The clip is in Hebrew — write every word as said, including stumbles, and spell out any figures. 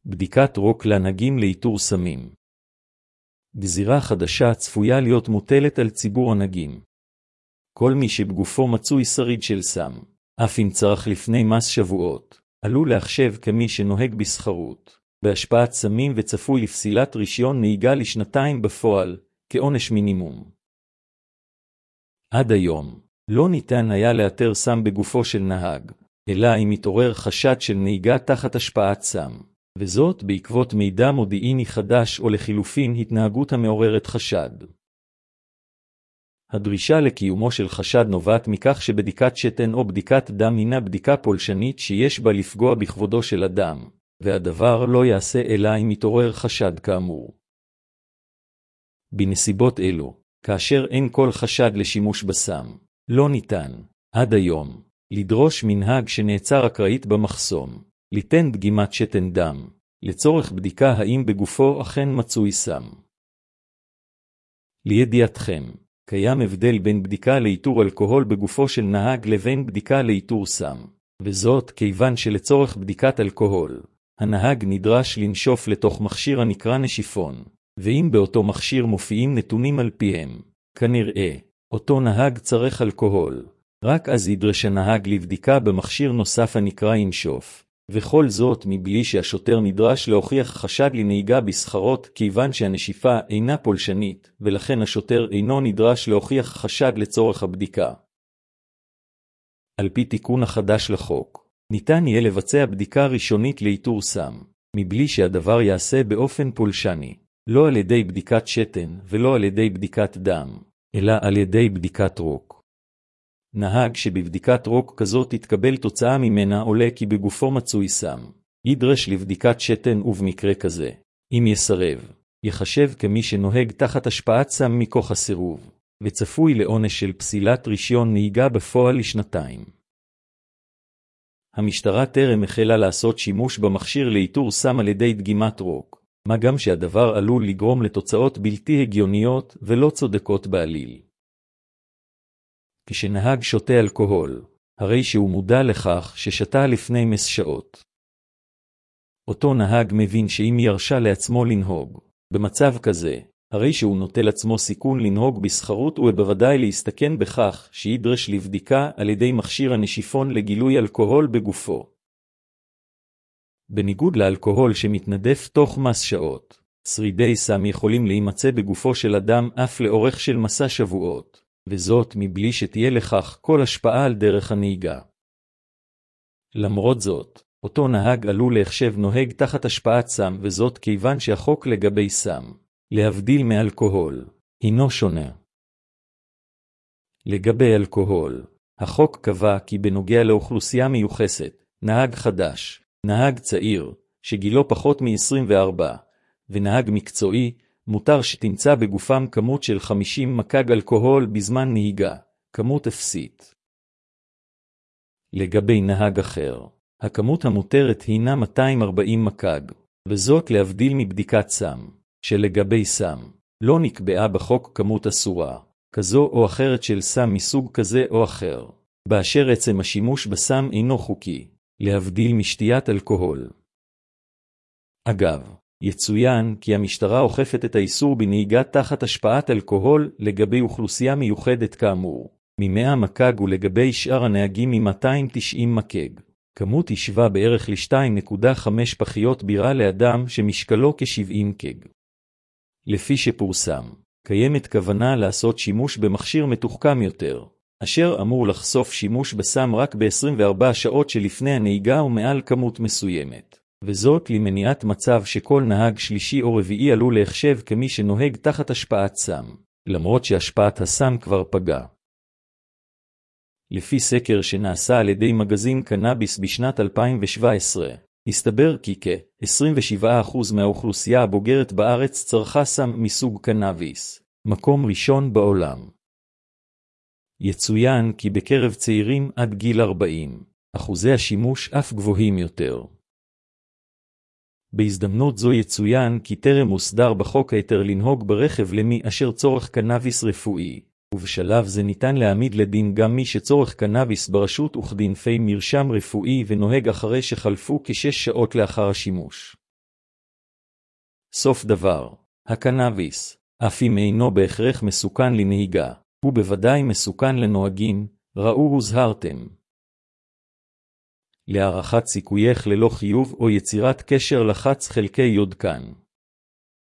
בדיקת רוק לנהגים לאיתור סמים. גזירה חדשה צפויה להיות מוטלת על ציבור הנהגים. כל מי שבגופו מצוי שריד של סם, אף אם צרך לפני מס שבועות, עלול להחשב כמי שנוהג בסחרות, בהשפעת סמים וצפוי לפסילת רישיון נהיגה לשנתיים בפועל, כעונש מינימום. עד היום, לא ניתן היה לאתר סם בגופו של נהג, אלא אם מתעורר חשד של נהיגה תחת השפעת סם, וזאת בעקבות מידע מודיעיני חדש או לחילופין התנהגות המעוררת חשד. הדרישה לקיומו של חשד נובעת מכך שבדיקת שתן או בדיקת דם הינה בדיקה פולשנית שיש בה לפגוע בכבודו של אדם, והדבר לא יעשה אלא אם מתעורר חשד כאמור. בנסיבות אלו, כאשר אין כל חשד לשימוש בסם, לא ניתן, עד היום, לדרוש מנהג שנעצר אקראית במחסום, ליתן דגימת שתן דם, לצורך בדיקה האם בגופו אכן מצוי סם. לידיעתכם, קיים הבדל בין בדיקה לאיתור אלכוהול בגופו של נהג לבין בדיקה לאיתור סם, וזאת כיוון שלצורך בדיקת אלכוהול, הנהג נדרש לנשוף לתוך מכשיר הנקרא נשיפון, ואם באותו מכשיר מופיעים נתונים על פיהם, כנראה, אותו נהג צריך אלכוהול, רק אז ידרש הנהג לבדיקה במכשיר נוסף הנקרא ינשוף, וכל זאת מבלי שהשוטר נדרש להוכיח חשד לנהיגה בסחרות כיוון שהנשיפה אינה פולשנית, ולכן השוטר אינו נדרש להוכיח חשד לצורך הבדיקה. על פי תיקון החדש לחוק, ניתן יהיה לבצע בדיקה ראשונית לאיתור סם, מבלי שהדבר יעשה באופן פולשני, לא על ידי בדיקת שתן ולא על ידי בדיקת דם, אלא על ידי בדיקת רוק. נהג שבבדיקת רוק כזאת תתקבל תוצאה ממנה עולה כי בגופו מצוי סם, ידרש לבדיקת שתן ובמקרה כזה, אם יסרב, יחשב כמי שנוהג תחת השפעת סם מכוח הסירוב, וצפוי לעונש של פסילת רישיון נהיגה בפועל לשנתיים. המשטרה טרם החלה לעשות שימוש במכשיר לאיתור סם על ידי דגימת רוק, מה גם שהדבר עלול לגרום לתוצאות בלתי הגיוניות ולא צודקות בעליל. כשנהג שותה אלכוהול, הרי שהוא מודע לכך ששתה לפני מס שעות. אותו נהג מבין שאם ירשה לעצמו לנהוג, במצב כזה, הרי שהוא נוטל עצמו סיכון לנהוג בסחרות ובוודאי להסתכן בכך שידרש לבדיקה על ידי מכשיר הנשיפון לגילוי אלכוהול בגופו. בניגוד לאלכוהול שמתנדף תוך מס שעות, שרידי סם יכולים להימצא בגופו של אדם אף לאורך של מסע שבועות, וזאת מבלי שתהיה לכך כל השפעה על דרך הנהיגה. למרות זאת, אותו נהג עלול להחשב נוהג תחת השפעת סם, וזאת כיוון שהחוק לגבי סם, להבדיל מאלכוהול, הינו שונה. לגבי אלכוהול, החוק קבע כי בנוגע לאוכלוסייה מיוחסת, נהג חדש, נהג צעיר, שגילו פחות מ-עשרים וארבע, ונהג מקצועי, מותר שתמצא בגופם כמות של חמישים מקג אלכוהול בזמן נהיגה, כמות אפסית. לגבי נהג אחר, הכמות המותרת הינה מאתיים וארבעים מקג, וזאת להבדיל מבדיקת סם, שלגבי סם, לא נקבעה בחוק כמות אסורה, כזו או אחרת של סם מסוג כזה או אחר, באשר עצם השימוש בסם אינו חוקי, להבדיל משתיית אלכוהול. אגב, יצוין כי המשטרה אוכפת את האיסור בנהיגה תחת השפעת אלכוהול לגבי אוכלוסייה מיוחדת כאמור, מ-מאה מקג ולגבי שאר הנהגים מ-מאתיים ותשעים מקג. כמות ישווה בערך ל-שתיים נקודה חמש פחיות בירה לאדם שמשקלו כ-שבעים קג. לפי שפורסם, קיימת כוונה לעשות שימוש במכשיר מתוחכם יותר, אשר אמור לחשוף שימוש בסם רק ב-עשרים וארבע שעות שלפני הנהיגה ומעל כמות מסוימת, וזאת למניעת מצב שכל נהג שלישי או רביעי עלול להחשב כמי שנוהג תחת השפעת סם, למרות שהשפעת הסם כבר פגע. לפי סקר שנעשה על ידי מגזין קנאביס בשנת אלפיים שבע עשרה, הסתבר כי כ-עשרים ושבעה אחוז מהאוכלוסייה הבוגרת בארץ צרכה סם מסוג קנאביס, מקום ראשון בעולם. יצוין כי בקרב צעירים עד גיל ארבעים, אחוזי השימוש אף גבוהים יותר. בהזדמנות זו יצוין כי טרם הוסדר בחוק היתר לנהוג ברכב למי אשר צורך קנאביס רפואי, ובשלב זה ניתן להעמיד לדין גם מי שצורך קנאביס ברשות וכדין פי מרשם רפואי ונוהג אחרי שחלפו כשש שעות לאחר השימוש. סוף דבר. הקנאביס, אף אם אינו בהכרח מסוכן לנהיגה, הוא בוודאי מסוכן לנוהגים, ראו הוזהרתם. להערכת סיכוייך ללא חיוב או יצירת קשר לחץ חלקי יודקן.